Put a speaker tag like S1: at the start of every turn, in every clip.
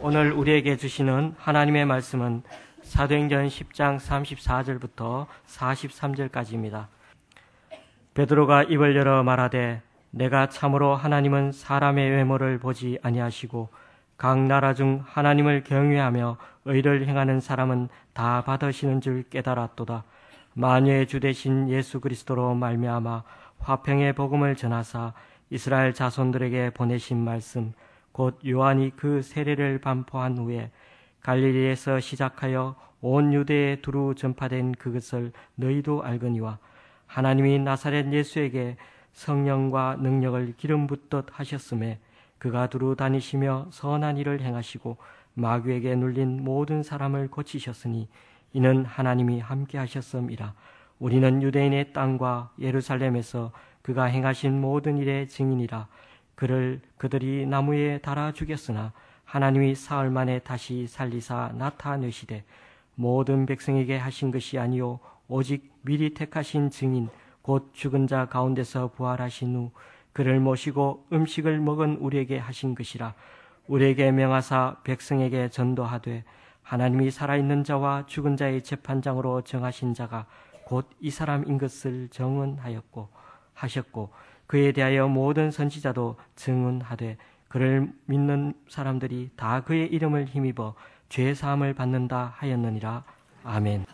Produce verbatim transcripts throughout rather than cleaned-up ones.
S1: 오늘 우리에게 주시는 하나님의 말씀은 사도행전 십 장 삼십사 절부터 사십삼 절까지입니다. 베드로가 입을 열어 말하되 내가 참으로 하나님은 사람의 외모를 보지 아니하시고 각 나라 중 하나님을 경외하며 의를 행하는 사람은 다 받으시는 줄 깨달았도다. 만유의 주 되신 예수 그리스도로 말미암아 화평의 복음을 전하사 이스라엘 자손들에게 보내신 말씀 곧 요한이 그 세례를 반포한 후에 갈릴리에서 시작하여 온 유대에 두루 전파된 그것을 너희도 알거니와 하나님이 나사렛 예수에게 성령과 능력을 기름 붓듯 하셨음에 그가 두루 다니시며 선한 일을 행하시고 마귀에게 눌린 모든 사람을 고치셨으니 이는 하나님이 함께 하셨음이라. 우리는 유대인의 땅과 예루살렘에서 그가 행하신 모든 일의 증인이라. 그를 그들이 나무에 달아 죽였으나 하나님이 사흘 만에 다시 살리사 나타내시되 모든 백성에게 하신 것이 아니요 오직 미리 택하신 증인 곧 죽은 자 가운데서 부활하신 후 그를 모시고 음식을 먹은 우리에게 하신 것이라. 우리에게 명하사 백성에게 전도하되 하나님이 살아있는 자와 죽은 자의 재판장으로 정하신 자가 곧 이 사람인 것을 증언하였고 하셨고 그에 대하여 모든 선지자도 증언하되 그를 믿는 사람들이 다 그의 이름을 힘입어 죄 사함을 받는다 하였느니라. 아멘.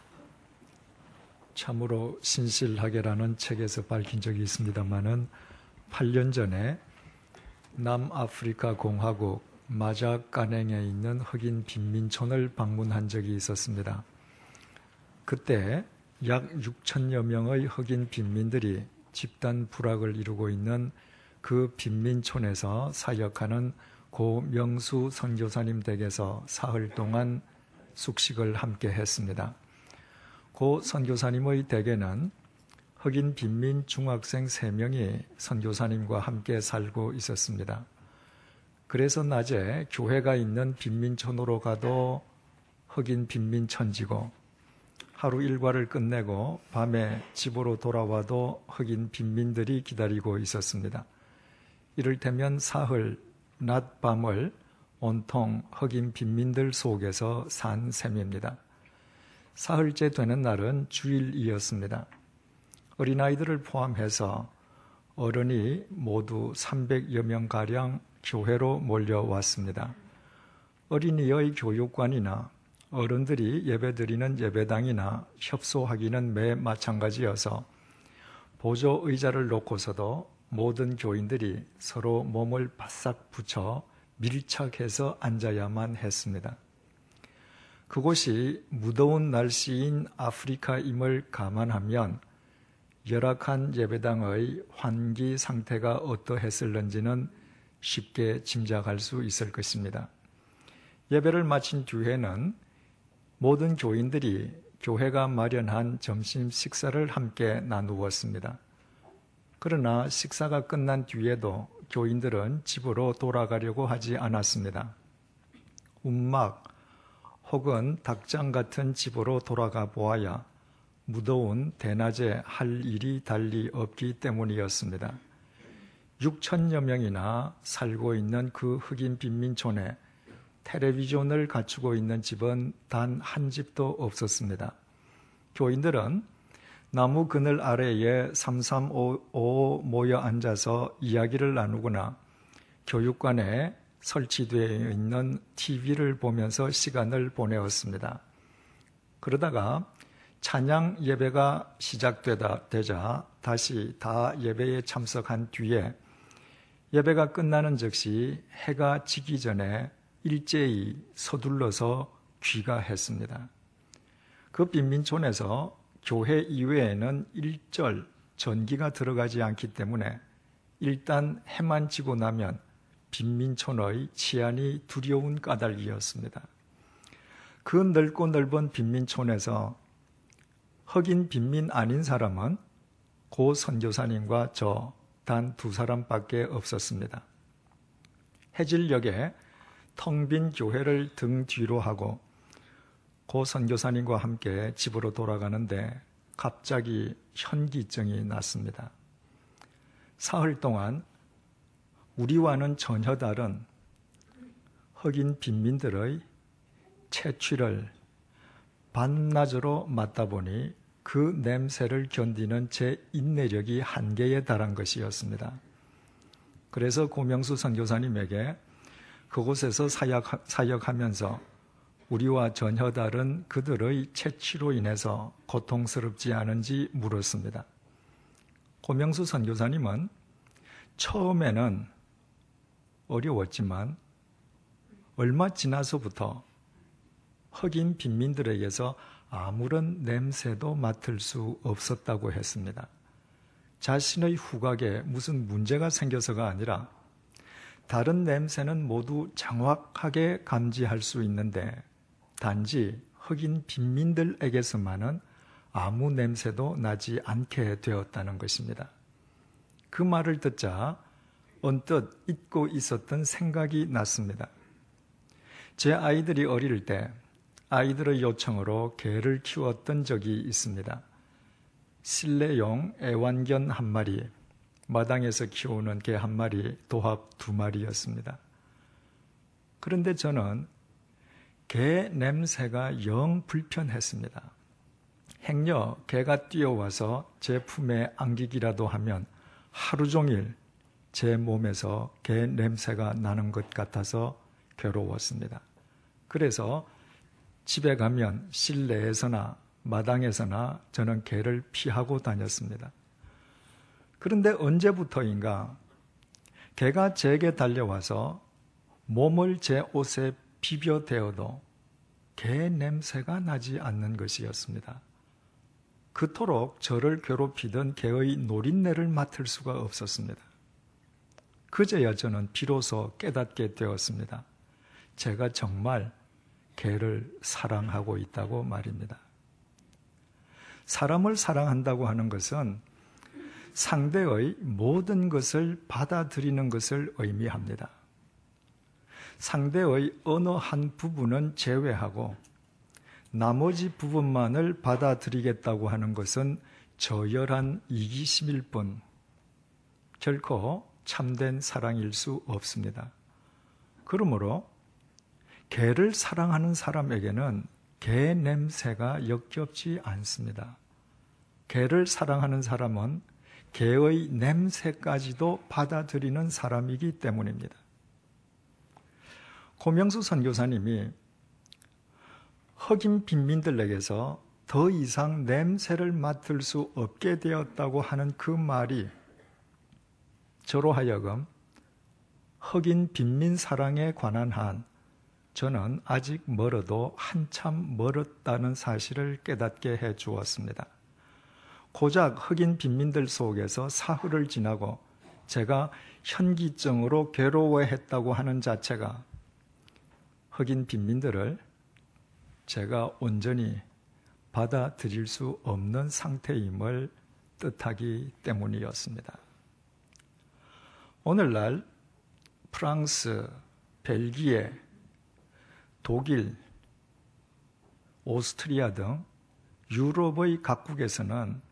S2: 참으로 신실하게라는 책에서 밝힌 적이 있습니다마는 팔 년 전에 남아프리카 공화국 마자가냉에 있는 흑인 빈민촌을 방문한 적이 있었습니다. 그때 약 육천여 명의 흑인 빈민들이 집단 부락을 이루고 있는 그 빈민촌에서 사역하는 고 명수 선교사님 댁에서 사흘 동안 숙식을 함께 했습니다. 고 선교사님의 댁에는 흑인 빈민 중학생 세 명이 선교사님과 함께 살고 있었습니다. 그래서 낮에 교회가 있는 빈민촌으로 가도 흑인 빈민천지고 하루 일과를 끝내고 밤에 집으로 돌아와도 흑인 빈민들이 기다리고 있었습니다. 이를테면 사흘, 낮, 밤을 온통 흑인 빈민들 속에서 산 셈입니다. 사흘째 되는 날은 주일이었습니다. 어린아이들을 포함해서 어른이 모두 삼백여 명가량 교회로 몰려왔습니다. 어린이의 교육관이나 어른들이 예배드리는 예배당이나 협소하기는 매 마찬가지여서 보조 의자를 놓고서도 모든 교인들이 서로 몸을 바싹 붙여 밀착해서 앉아야만 했습니다. 그곳이 무더운 날씨인 아프리카임을 감안하면 열악한 예배당의 환기 상태가 어떠했을는지는 쉽게 짐작할 수 있을 것입니다. 예배를 마친 뒤에는 모든 교인들이 교회가 마련한 점심 식사를 함께 나누었습니다. 그러나 식사가 끝난 뒤에도 교인들은 집으로 돌아가려고 하지 않았습니다. 움막 혹은 닭장 같은 집으로 돌아가 보아야 무더운 대낮에 할 일이 달리 없기 때문이었습니다. 육천여 명이나 살고 있는 그 흑인 빈민촌에 텔레비전을 갖추고 있는 집은 단 한 집도 없었습니다. 교인들은 나무 그늘 아래에 삼삼오오 모여 앉아서 이야기를 나누거나 교육관에 설치되어 있는 티비를 보면서 시간을 보내었습니다. 그러다가 찬양 예배가 시작되다 되자 다시 다 예배에 참석한 뒤에 예배가 끝나는 즉시 해가 지기 전에 일제히 서둘러서 귀가했습니다. 그 빈민촌에서 교회 이외에는 일절 전기가 들어가지 않기 때문에 일단 해만 지고 나면 빈민촌의 치안이 두려운 까닭이었습니다. 그 넓고 넓은 빈민촌에서 흑인 빈민 아닌 사람은 고 선교사님과 저 단 두 사람밖에 없었습니다. 해질녘에 텅 빈 교회를 등 뒤로 하고 고 선교사님과 함께 집으로 돌아가는데 갑자기 현기증이 났습니다. 사흘 동안 우리와는 전혀 다른 흑인 빈민들의 채취를 반나절로 맡다 보니 그 냄새를 견디는 제 인내력이 한계에 달한 것이었습니다. 그래서 고명수 선교사님에게 그곳에서 사역, 사역하면서 우리와 전혀 다른 그들의 채취로 인해서 고통스럽지 않은지 물었습니다. 고명수 선교사님은 처음에는 어려웠지만 얼마 지나서부터 흑인 빈민들에게서 아무런 냄새도 맡을 수 없었다고 했습니다. 자신의 후각에 무슨 문제가 생겨서가 아니라 다른 냄새는 모두 정확하게 감지할 수 있는데 단지 흑인 빈민들에게서만은 아무 냄새도 나지 않게 되었다는 것입니다. 그 말을 듣자 언뜻 잊고 있었던 생각이 났습니다. 제 아이들이 어릴 때 아이들의 요청으로 개를 키웠던 적이 있습니다. 실내용 애완견 한 마리, 마당에서 키우는 개 한 마리, 도합 두 마리였습니다. 그런데 저는 개 냄새가 영 불편했습니다. 행여 개가 뛰어와서 제 품에 안기기라도 하면 하루 종일 제 몸에서 개 냄새가 나는 것 같아서 괴로웠습니다. 그래서 집에 가면 실내에서나 마당에서나 저는 개를 피하고 다녔습니다. 그런데 언제부터인가 개가 제게 달려와서 몸을 제 옷에 비벼대어도 개 냄새가 나지 않는 것이었습니다. 그토록 저를 괴롭히던 개의 노린내를 맡을 수가 없었습니다. 그제야 저는 비로소 깨닫게 되었습니다. 제가 정말 개를 사랑하고 있다고 말입니다. 사람을 사랑한다고 하는 것은 상대의 모든 것을 받아들이는 것을 의미합니다. 상대의 어느 한 부분은 제외하고 나머지 부분만을 받아들이겠다고 하는 것은 저열한 이기심일 뿐 결코 참된 사랑일 수 없습니다. 그러므로 개를 사랑하는 사람에게는 개 냄새가 역겹지 않습니다. 개를 사랑하는 사람은 개의 냄새까지도 받아들이는 사람이기 때문입니다. 고명수 선교사님이 흑인 빈민들에게서 더 이상 냄새를 맡을 수 없게 되었다고 하는 그 말이 저로 하여금 흑인 빈민 사랑에 관한 한 저는 아직 멀어도 한참 멀었다는 사실을 깨닫게 해 주었습니다. 고작 흑인 빈민들 속에서 사흘을 지나고 제가 현기증으로 괴로워했다고 하는 자체가 흑인 빈민들을 제가 온전히 받아들일 수 없는 상태임을 뜻하기 때문이었습니다. 오늘날 프랑스, 벨기에, 독일, 오스트리아 등 유럽의 각국에서는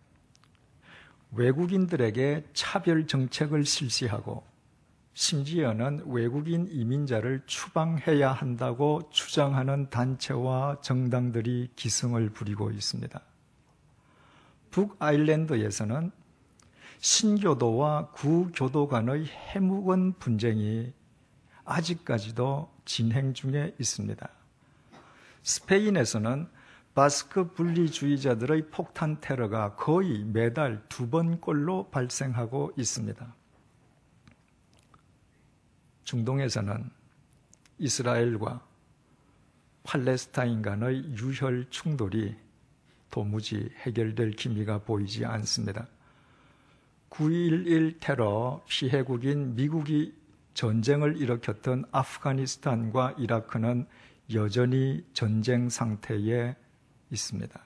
S2: 외국인들에게 차별 정책을 실시하고 심지어는 외국인 이민자를 추방해야 한다고 주장하는 단체와 정당들이 기승을 부리고 있습니다. 북아일랜드에서는 신교도와 구교도 간의 해묵은 분쟁이 아직까지도 진행 중에 있습니다. 스페인에서는 바스크 분리주의자들의 폭탄 테러가 거의 매달 두 번꼴로 발생하고 있습니다. 중동에서는 이스라엘과 팔레스타인 간의 유혈 충돌이 도무지 해결될 기미가 보이지 않습니다. 구일일 테러 피해국인 미국이 전쟁을 일으켰던 아프가니스탄과 이라크는 여전히 전쟁 상태에 있습니다.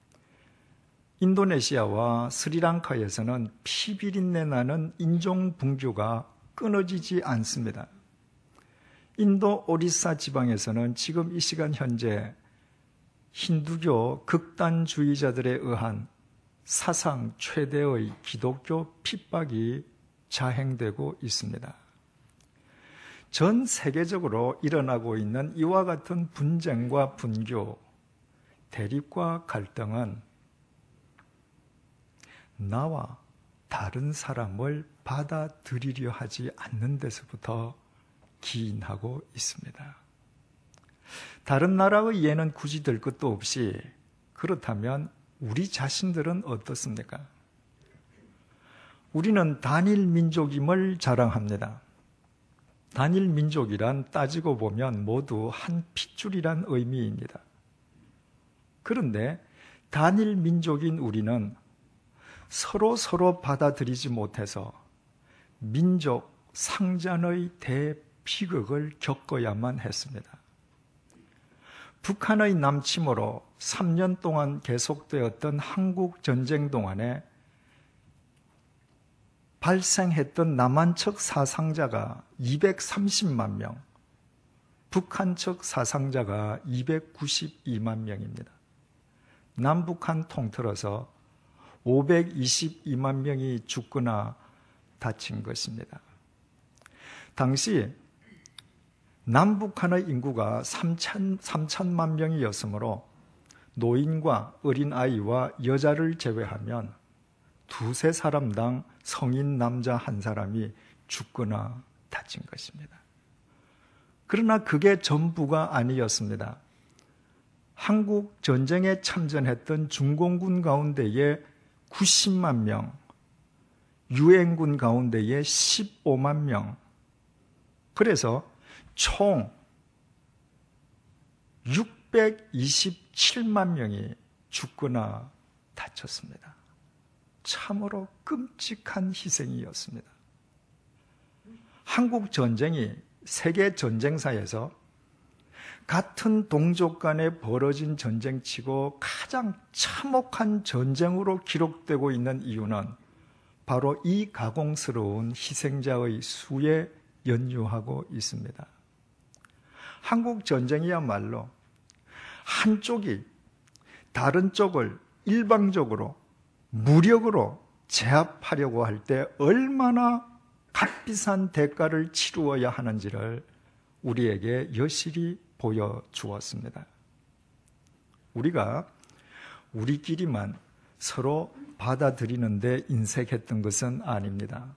S2: 인도네시아와 스리랑카에서는 피비린내 나는 인종 분규가 끊어지지 않습니다. 인도 오리사 지방에서는 지금 이 시간 현재 힌두교 극단주의자들에 의한 사상 최대의 기독교 핍박이 자행되고 있습니다. 전 세계적으로 일어나고 있는 이와 같은 분쟁과 분교, 대립과 갈등은 나와 다른 사람을 받아들이려 하지 않는 데서부터 기인하고 있습니다. 다른 나라의 예는 굳이 들 것도 없이, 그렇다면 우리 자신들은 어떻습니까? 우리는 단일 민족임을 자랑합니다. 단일 민족이란 따지고 보면 모두 한 핏줄이란 의미입니다. 그런데 단일 민족인 우리는 서로 서로 받아들이지 못해서 민족 상잔의 대비극을 겪어야만 했습니다. 북한의 남침으로 삼 년 동안 계속되었던 한국 전쟁 동안에 발생했던 남한 측 사상자가 이백삼십만 명, 북한 측 사상자가 이백구십이만 명입니다. 남북한 통틀어서 오백이십이만 명이 죽거나 다친 것입니다. 당시 남북한의 인구가 삼천만 명이었으므로 노인과 어린아이와 여자를 제외하면 두세 사람당 성인 남자 한 사람이 죽거나 다친 것입니다. 그러나 그게 전부가 아니었습니다. 한국 전쟁에 참전했던 중공군 가운데에 구십만 명, 유엔군 가운데에 십오만 명, 그래서 총 육백이십칠만 명이 죽거나 다쳤습니다. 참으로 끔찍한 희생이었습니다. 한국 전쟁이 세계 전쟁사에서 같은 동족 간에 벌어진 전쟁치고 가장 참혹한 전쟁으로 기록되고 있는 이유는 바로 이 가공스러운 희생자의 수에 연유하고 있습니다. 한국 전쟁이야말로 한쪽이 다른 쪽을 일방적으로 무력으로 제압하려고 할 때 얼마나 값비싼 대가를 치루어야 하는지를 우리에게 여실히 보여주었습니다. 우리가 우리끼리만 서로 받아들이는데 인색했던 것은 아닙니다.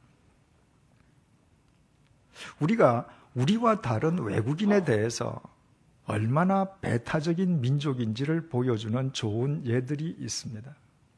S2: 우리가 우리와 다른 외국인에 대해서 얼마나 배타적인 민족인지를 보여주는 좋은 예들이 있습니다.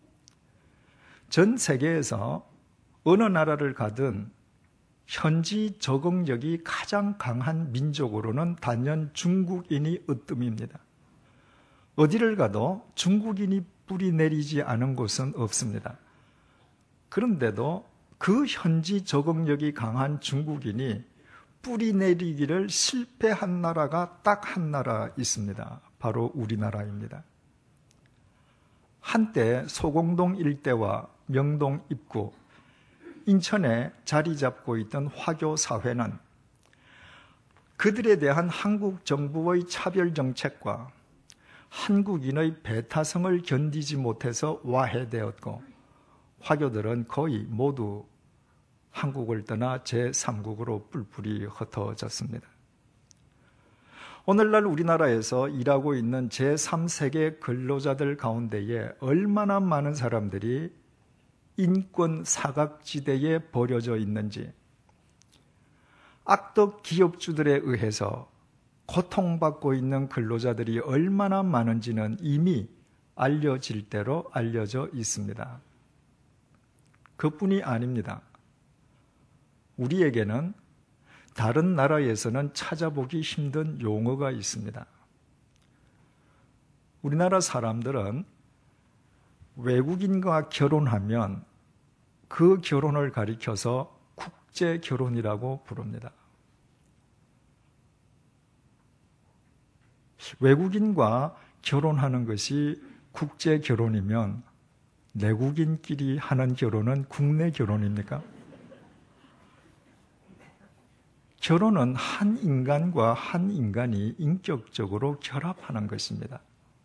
S2: 전 세계에서 어느 나라를 가든 현지 적응력이 가장 강한 민족으로는 단연 중국인이 으뜸입니다. 어디를 가도 중국인이 뿌리 내리지 않은 곳은 없습니다. 그런데도 그 현지 적응력이 강한 중국인이 뿌리 내리기를 실패한 나라가 딱 한 나라 있습니다. 바로 우리나라입니다. 한때 소공동 일대와 명동 입구, 인천에 자리 잡고 있던 화교 사회는 그들에 대한 한국 정부의 차별 정책과 한국인의 배타성을 견디지 못해서 와해되었고, 화교들은 거의 모두 한국을 떠나 제삼국으로 뿔뿔이 흩어졌습니다. 오늘날 우리나라에서 일하고 있는 제삼 세계 근로자들 가운데에 얼마나 많은 사람들이 인권 사각지대에 버려져 있는지, 악덕 기업주들에 의해서 고통받고 있는 근로자들이 얼마나 많은지는 이미 알려질 대로 알려져 있습니다. 그뿐이 아닙니다. 우리에게는 다른 나라에서는 찾아보기 힘든 용어가 있습니다. 우리나라 사람들은 외국인과 결혼하면 그 결혼을 가리켜서 국제 결혼이라고 부릅니다. 외국인과 결혼하는 것이 국제 결혼이면 내국인끼리 하는 결혼은 국내 결혼입니까? 결혼은 한 인간과 한 인간이 인격적으로 결합하는 것입니다.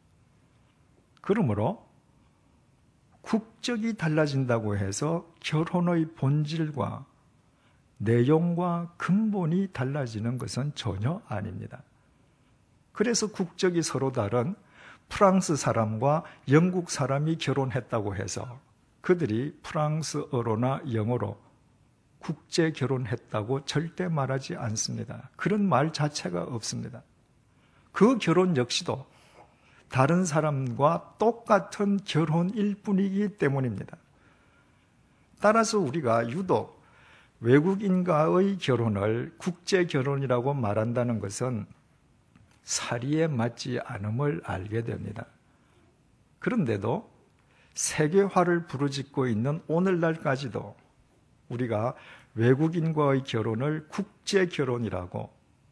S2: 그러므로 국적이 달라진다고 해서 결혼의 본질과 내용과 근본이 달라지는 것은 전혀 아닙니다. 그래서 국적이 서로 다른 프랑스 사람과 영국 사람이 결혼했다고 해서 그들이 프랑스어로나 영어로 국제 결혼했다고 절대 말하지 않습니다. 그런 말 자체가 없습니다. 그 결혼 역시도 다른 사람과 똑같은 결혼일 뿐이기 때문입니다. 따라서 우리가 유독 외국인과의 결혼을 국제 결혼이라고 말한다는 것은 사리에 맞지 않음을 알게 됩니다. 그런데도 세계화를 부르짖고 있는 오늘날까지도 우리가 외국인과의 결혼을 국제 결혼이라고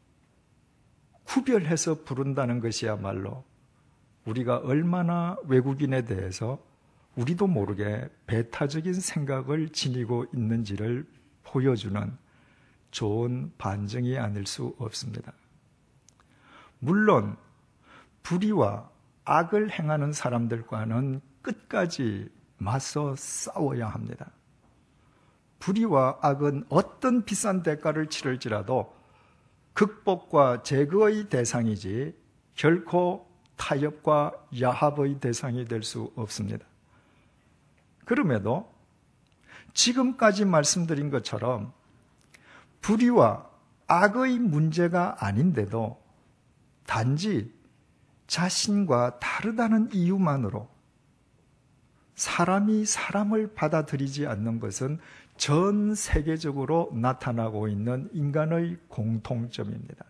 S2: 구별해서 부른다는 것이야말로 우리가 얼마나 외국인에 대해서 우리도 모르게 배타적인 생각을 지니고 있는지를 보여주는 좋은 반증이 아닐 수 없습니다. 물론 불의와 악을 행하는 사람들과는 끝까지 맞서 싸워야 합니다. 불의와 악은 어떤 비싼 대가를 치를지라도 극복과 제거의 대상이지 결코 타협과 야합의 대상이 될 수 없습니다. 그럼에도 지금까지 말씀드린 것처럼 불의와 악의 문제가 아닌데도 단지 자신과 다르다는 이유만으로 사람이 사람을 받아들이지 않는 것은 전 세계적으로 나타나고 있는 인간의 공통점입니다.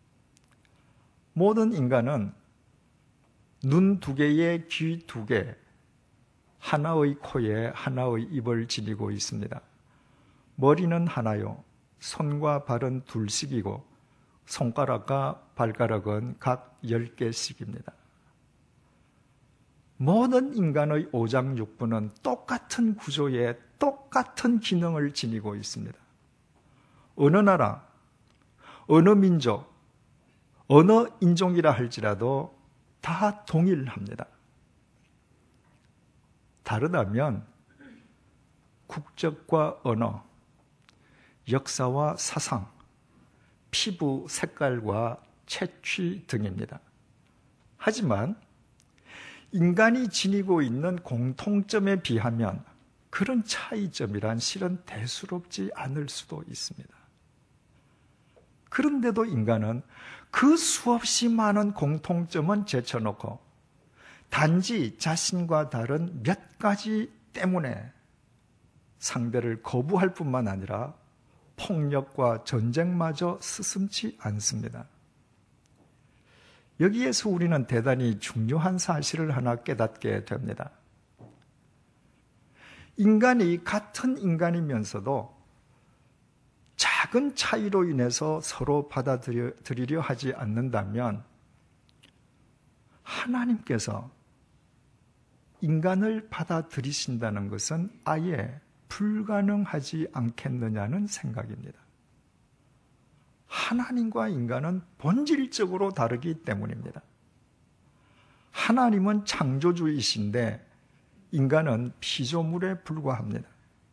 S2: 모든 인간은 눈 두 개에 귀 두 개, 하나의 코에 하나의 입을 지니고 있습니다. 머리는 하나요, 손과 발은 둘씩이고 손가락과 발가락은 각 열 개씩입니다. 모든 인간의 오장육부는 똑같은 구조에 똑같은 기능을 지니고 있습니다. 어느 나라, 어느 민족, 어느 인종이라 할지라도 다 동일합니다. 다르다면 국적과 언어, 역사와 사상, 피부 색깔과 채취 등입니다. 하지만 인간이 지니고 있는 공통점에 비하면 그런 차이점이란 실은 대수롭지 않을 수도 있습니다. 그런데도 인간은 그 수없이 많은 공통점은 제쳐놓고 단지 자신과 다른 몇 가지 때문에 상대를 거부할 뿐만 아니라 폭력과 전쟁마저 스슴지 않습니다. 여기에서 우리는 대단히 중요한 사실을 하나 깨닫게 됩니다. 인간이 같은 인간이면서도 작은 차이로 인해서 서로 받아들이려 하지 않는다면 하나님께서 인간을 받아들이신다는 것은 아예 불가능하지 않겠느냐는 생각입니다. 하나님과 인간은 본질적으로 다르기 때문입니다. 하나님은 창조주이신데 인간은 피조물에 불과합니다.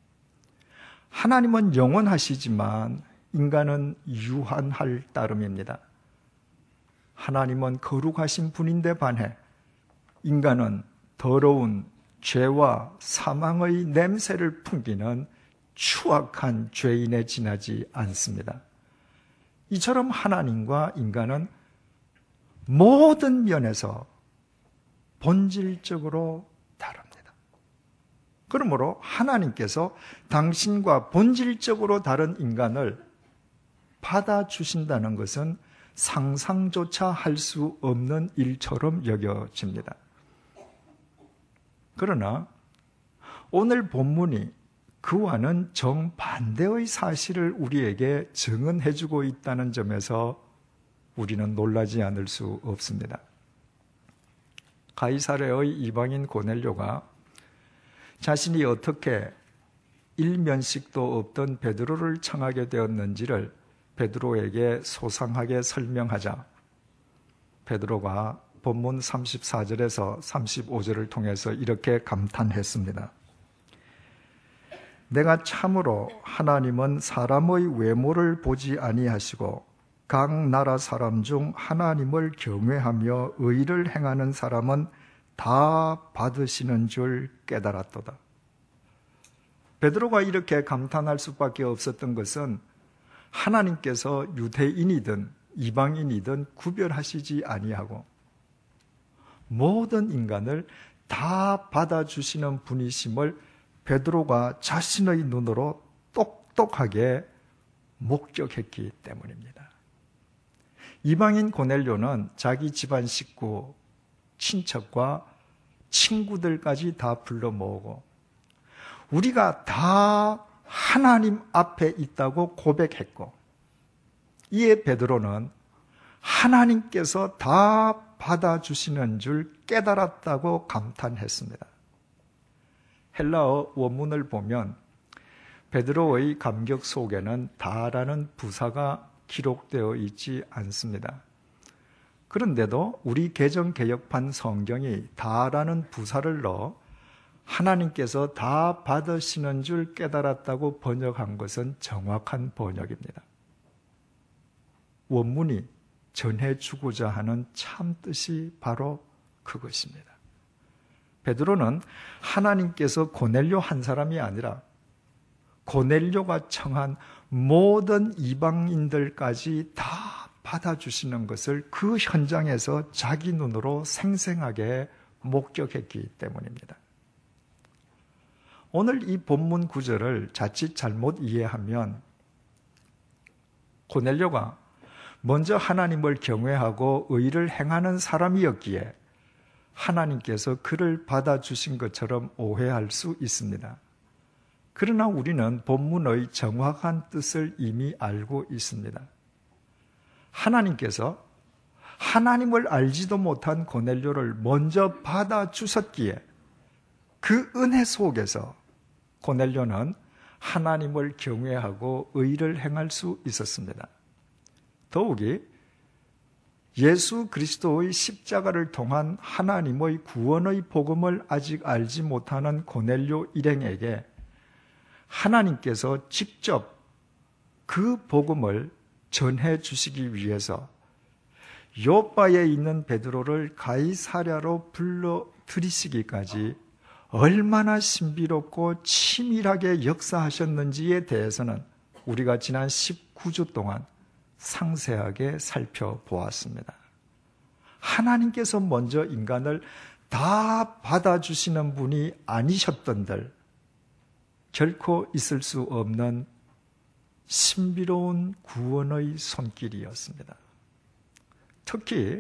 S2: 하나님은 영원하시지만 인간은 유한할 따름입니다. 하나님은 거룩하신 분인데 반해 인간은 더러운 죄와 사망의 냄새를 풍기는 추악한 죄인에 지나지 않습니다. 이처럼 하나님과 인간은 모든 면에서 본질적으로 다릅니다. 그러므로 하나님께서 당신과 본질적으로 다른 인간을 받아주신다는 것은 상상조차 할 수 없는 일처럼 여겨집니다. 그러나 오늘 본문이 그와는 정반대의 사실을 우리에게 증언해주고 있다는 점에서 우리는 놀라지 않을 수 없습니다. 가이사랴의 이방인 고넬료가 자신이 어떻게 일면식도 없던 베드로를 청하게 되었는지를 베드로에게 소상하게 설명하자 베드로가 본문 삼십사 절에서 삼십오 절을 통해서 이렇게 감탄했습니다. 내가 참으로 하나님은 사람의 외모를 보지 아니하시고 각 나라 사람 중 하나님을 경외하며 의를 행하는 사람은 다 받으시는 줄 깨달았도다. 베드로가 이렇게 감탄할 수밖에 없었던 것은 하나님께서 유대인이든 이방인이든 구별하시지 아니하고 모든 인간을 다 받아주시는 분이심을 베드로가 자신의 눈으로 똑똑하게 목격했기 때문입니다. 이방인 고넬료는 자기 집안 식구, 친척과 친구들까지 다 불러 모으고 우리가 다 하나님 앞에 있다고 고백했고, 이에 베드로는 하나님께서 다 받아주시는 줄 깨달았다고 감탄했습니다. 헬라어 원문을 보면 베드로의 감격 속에는 다라는 부사가 기록되어 있지 않습니다. 그런데도 우리 개정개역판 성경이 다라는 부사를 넣어 하나님께서 다 받으시는 줄 깨달았다고 번역한 것은 정확한 번역입니다. 원문이 전해주고자 하는 참뜻이 바로 그것입니다. 베드로는 하나님께서 고넬료 한 사람이 아니라 고넬료가 청한 모든 이방인들까지 다 받아주시는 것을 그 현장에서 자기 눈으로 생생하게 목격했기 때문입니다. 오늘 이 본문 구절을 자칫 잘못 이해하면 고넬료가 먼저 하나님을 경외하고 의를 행하는 사람이었기에 하나님께서 그를 받아주신 것처럼 오해할 수 있습니다. 그러나 우리는 본문의 정확한 뜻을 이미 알고 있습니다. 하나님께서 하나님을 알지도 못한 고넬료를 먼저 받아주셨기에 그 은혜 속에서 고넬료는 하나님을 경외하고 의를 행할 수 있었습니다. 더욱이 예수 그리스도의 십자가를 통한 하나님의 구원의 복음을 아직 알지 못하는 고넬료 일행에게 하나님께서 직접 그 복음을 전해 주시기 위해서 요바에 있는 베드로를 가이사랴로 불러 들이시기까지 얼마나 신비롭고 치밀하게 역사하셨는지에 대해서는 우리가 지난 십구 주 동안 상세하게 살펴보았습니다. 하나님께서 먼저 인간을 다 받아주시는 분이 아니셨던들 결코 있을 수 없는 신비로운 구원의 손길이었습니다. 특히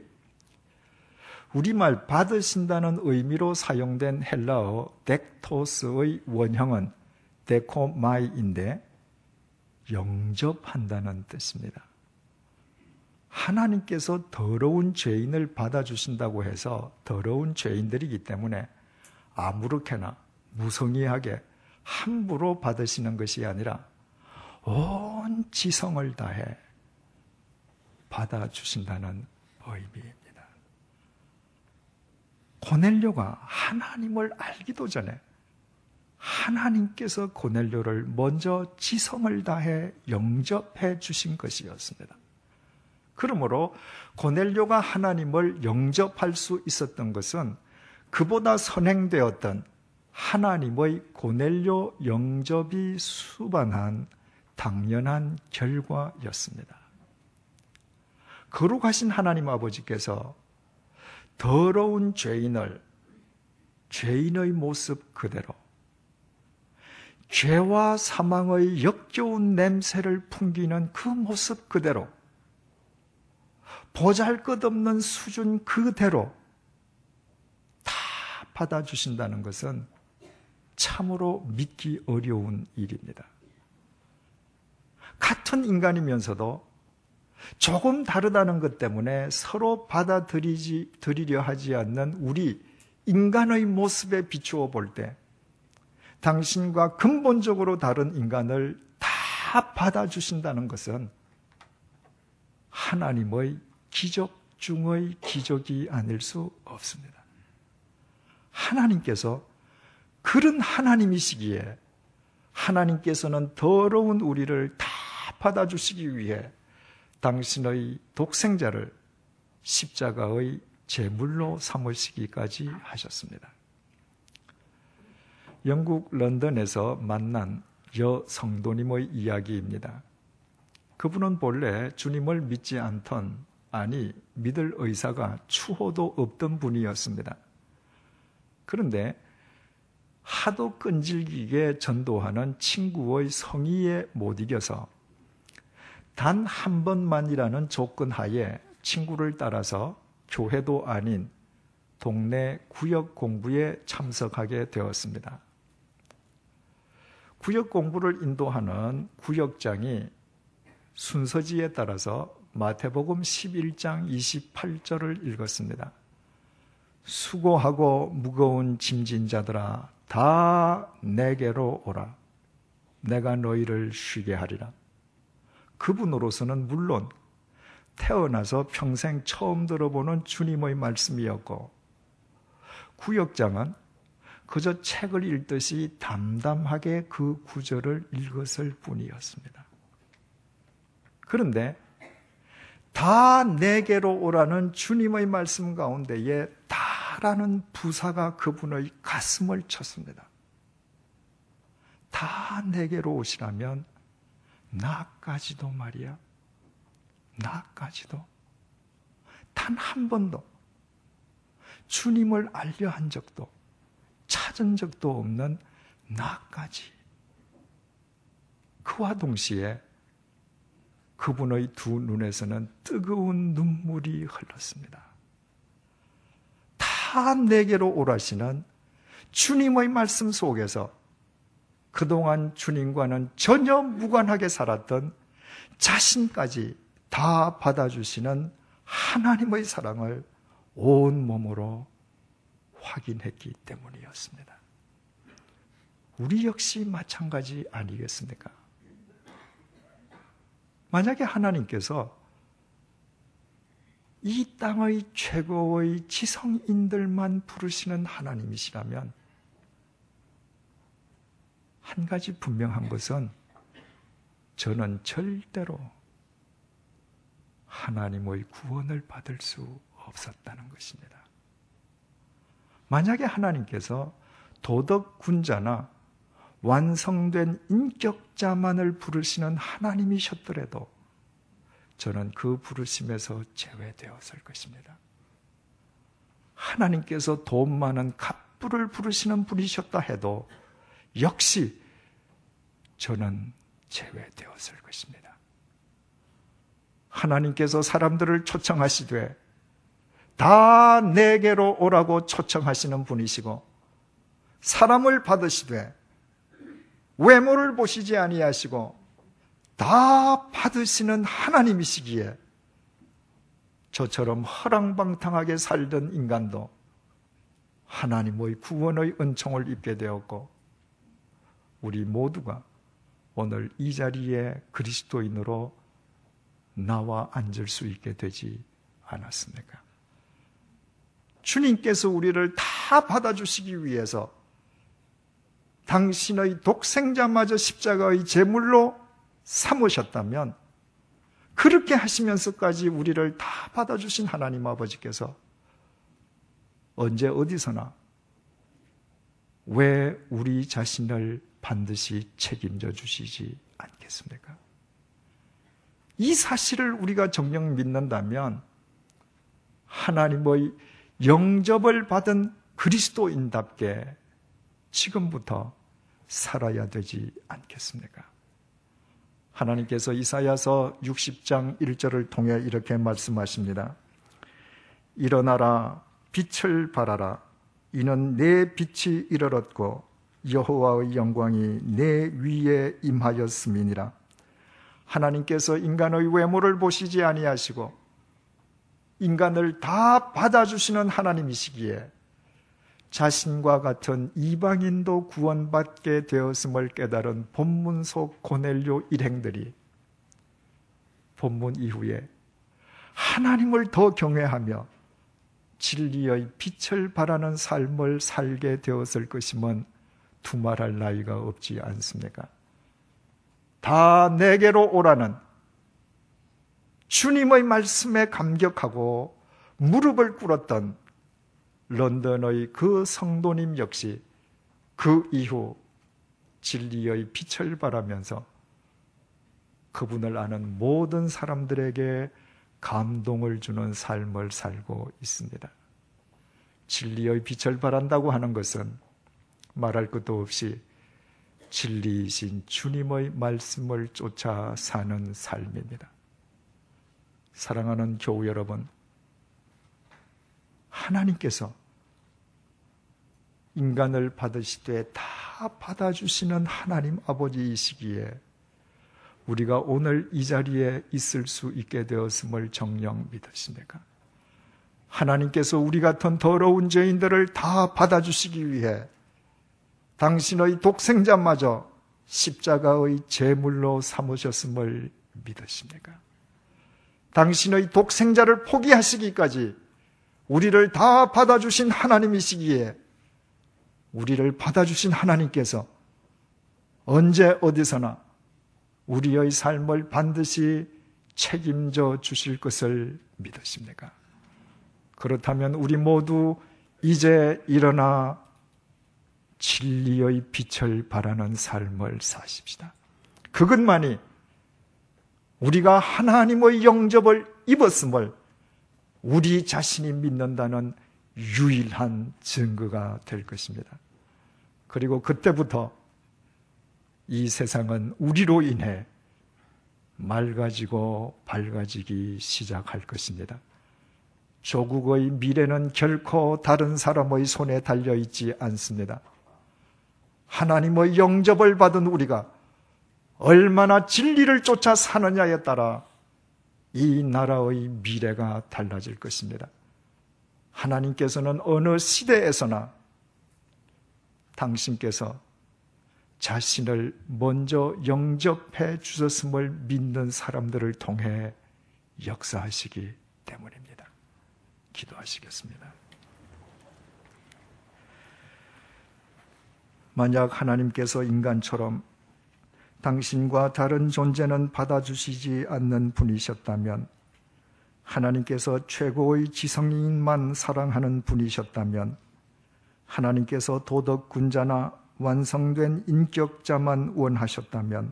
S2: 우리말 받으신다는 의미로 사용된 헬라어 덱토스의 원형은 데코마이인데 영접한다는 뜻입니다. 하나님께서 더러운 죄인을 받아주신다고 해서 더러운 죄인들이기 때문에 아무렇게나 무성의하게 함부로 받으시는 것이 아니라 온 지성을 다해 받아주신다는 의미입니다. 고넬료가 하나님을 알기도 전에 하나님께서 고넬료를 먼저 지성을 다해 영접해 주신 것이었습니다. 그러므로 고넬료가 하나님을 영접할 수 있었던 것은 그보다 선행되었던 하나님의 고넬료 영접이 수반한 당연한 결과였습니다. 거룩하신 하나님 아버지께서 더러운 죄인을 죄인의 모습 그대로 죄와 사망의 역겨운 냄새를 풍기는 그 모습 그대로 보잘것없는 수준 그대로 다 받아주신다는 것은 참으로 믿기 어려운 일입니다. 같은 인간이면서도 조금 다르다는 것 때문에 서로 받아들이지, 들이려 하지 않는 우리 인간의 모습에 비추어 볼 때 당신과 근본적으로 다른 인간을 다 받아주신다는 것은 하나님의 기적 중의 기적이 아닐 수 없습니다. 하나님께서 그런 하나님이시기에 하나님께서는 더러운 우리를 다 받아주시기 위해 당신의 독생자를 십자가의 제물로 삼으시기까지 하셨습니다. 영국 런던에서 만난 여 성도님의 이야기입니다. 그분은 본래 주님을 믿지 않던, 아니 믿을 의사가 추호도 없던 분이었습니다. 그런데 하도 끈질기게 전도하는 친구의 성의에 못 이겨서 단 한 번만이라는 조건 하에 친구를 따라서 교회도 아닌 동네 구역 공부에 참석하게 되었습니다. 구역 공부를 인도하는 구역장이 순서지에 따라서 마태복음 십일 장 이십팔 절을 읽었습니다. 수고하고 무거운 짐진 자들아 다 내게로 오라. 내가 너희를 쉬게 하리라. 그분으로서는 물론 태어나서 평생 처음 들어보는 주님의 말씀이었고, 구역장은 그저 책을 읽듯이 담담하게 그 구절을 읽었을 뿐이었습니다. 그런데 다 내게로 오라는 주님의 말씀 가운데에 다라는 부사가 그분의 가슴을 쳤습니다. 다 내게로 오시라면 나까지도 말이야. 나까지도 단 한 번도 주님을 알려 한 적도 찾은 적도 없는 나까지. 그와 동시에 그분의 두 눈에서는 뜨거운 눈물이 흘렀습니다. 다 내게로 오라시는 주님의 말씀 속에서 그동안 주님과는 전혀 무관하게 살았던 자신까지 다 받아주시는 하나님의 사랑을 온 몸으로 확인했기 때문이었습니다. 우리 역시 마찬가지 아니겠습니까? 만약에 하나님께서 이 땅의 최고의 지성인들만 부르시는 하나님이시라면 한 가지 분명한 것은 저는 절대로 하나님의 구원을 받을 수 없었다는 것입니다. 만약에 하나님께서 도덕군자나 완성된 인격자만을 부르시는 하나님이셨더라도 저는 그 부르심에서 제외되었을 것입니다. 하나님께서 돈 많은 갑부를 부르시는 분이셨다 해도 역시 저는 제외되었을 것입니다. 하나님께서 사람들을 초청하시되 다 내게로 오라고 초청하시는 분이시고, 사람을 받으시되 외모를 보시지 아니하시고 다 받으시는 하나님이시기에 저처럼 허랑방탕하게 살던 인간도 하나님의 구원의 은총을 입게 되었고, 우리 모두가 오늘 이 자리에 그리스도인으로 나와 앉을 수 있게 되지 않았습니까? 주님께서 우리를 다 받아주시기 위해서 당신의 독생자마저 십자가의 제물로 삼으셨다면, 그렇게 하시면서까지 우리를 다 받아주신 하나님 아버지께서 언제 어디서나 왜 우리 자신을 반드시 책임져 주시지 않겠습니까? 이 사실을 우리가 정녕 믿는다면 하나님의 영접을 받은 그리스도인답게 지금부터 살아야 되지 않겠습니까? 하나님께서 이사야서 육십 장 일 절을 통해 이렇게 말씀하십니다. 일어나라, 빛을 발하라. 이는 내 빛이 이르렀고 여호와의 영광이 내 위에 임하였음이니라. 하나님께서 인간의 외모를 보시지 아니하시고 인간을 다 받아주시는 하나님이시기에 자신과 같은 이방인도 구원받게 되었음을 깨달은 본문 속 고넬료 일행들이 본문 이후에 하나님을 더 경외하며 진리의 빛을 발하는 삶을 살게 되었을 것임은 두말할 나위가 없지 않습니까? 다 내게로 오라는 주님의 말씀에 감격하고 무릎을 꿇었던 런던의 그 성도님 역시 그 이후 진리의 빛을 발하면서 그분을 아는 모든 사람들에게 감동을 주는 삶을 살고 있습니다. 진리의 빛을 발한다고 하는 것은 말할 것도 없이 진리이신 주님의 말씀을 쫓아 사는 삶입니다. 사랑하는 교우 여러분, 하나님께서 인간을 받으시되 다 받아주시는 하나님 아버지이시기에 우리가 오늘 이 자리에 있을 수 있게 되었음을 정녕 믿으십니까? 하나님께서 우리 같은 더러운 죄인들을 다 받아주시기 위해 당신의 독생자마저 십자가의 제물로 삼으셨음을 믿으십니까? 당신의 독생자를 포기하시기까지 우리를 다 받아주신 하나님이시기에 우리를 받아주신 하나님께서 언제 어디서나 우리의 삶을 반드시 책임져 주실 것을 믿으십니까? 그렇다면 우리 모두 이제 일어나 진리의 빛을 발하는 삶을 사십시다. 그것만이 우리가 하나님의 영접을 입었음을 우리 자신이 믿는다는 유일한 증거가 될 것입니다. 그리고 그때부터 이 세상은 우리로 인해 맑아지고 밝아지기 시작할 것입니다. 조국의 미래는 결코 다른 사람의 손에 달려있지 않습니다. 하나님의 영접을 받은 우리가 얼마나 진리를 쫓아 사느냐에 따라 이 나라의 미래가 달라질 것입니다. 하나님께서는 어느 시대에서나 당신께서 자신을 먼저 영접해 주셨음을 믿는 사람들을 통해 역사하시기 때문입니다. 기도하시겠습니다. 만약 하나님께서 인간처럼 당신과 다른 존재는 받아주시지 않는 분이셨다면, 하나님께서 최고의 지성인만 사랑하는 분이셨다면, 하나님께서 도덕군자나 완성된 인격자만 원하셨다면,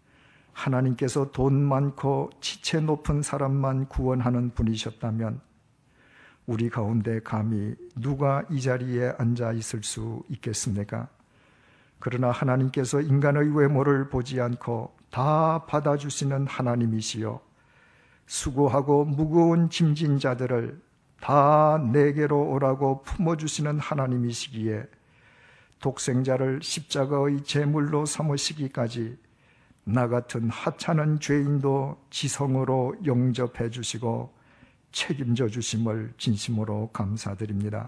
S2: 하나님께서 돈 많고 지체 높은 사람만 구원하는 분이셨다면 우리 가운데 감히 누가 이 자리에 앉아 있을 수 있겠습니까? 그러나 하나님께서 인간의 외모를 보지 않고 다 받아주시는 하나님이시여, 수고하고 무거운 짐진 자들을 다 내게로 오라고 품어주시는 하나님이시기에 독생자를 십자가의 제물로 삼으시기까지 나 같은 하찮은 죄인도 지성으로 영접해 주시고 책임져 주심을 진심으로 감사드립니다.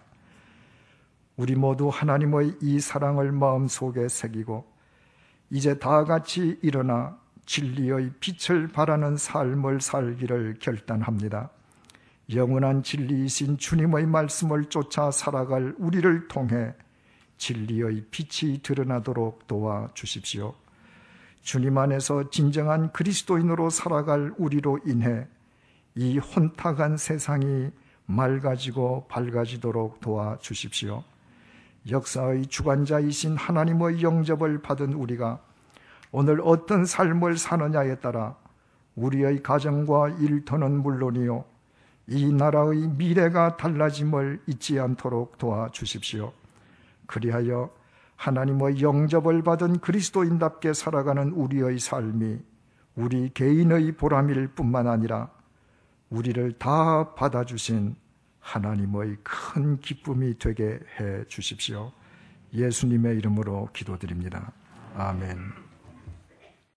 S2: 우리 모두 하나님의 이 사랑을 마음속에 새기고 이제 다 같이 일어나 진리의 빛을 발하는 삶을 살기를 결단합니다. 영원한 진리이신 주님의 말씀을 쫓아 살아갈 우리를 통해 진리의 빛이 드러나도록 도와주십시오. 주님 안에서 진정한 그리스도인으로 살아갈 우리로 인해 이 혼탁한 세상이 맑아지고 밝아지도록 도와주십시오. 역사의 주관자이신 하나님의 영접을 받은 우리가 오늘 어떤 삶을 사느냐에 따라 우리의 가정과 일터는 물론이요, 이 나라의 미래가 달라짐을 잊지 않도록 도와주십시오. 그리하여 하나님의 영접을 받은 그리스도인답게 살아가는 우리의 삶이 우리 개인의 보람일 뿐만 아니라 우리를 다 받아주신 하나님의 큰 기쁨이 되게 해 주십시오. 예수님의 이름으로 기도드립니다. 아멘.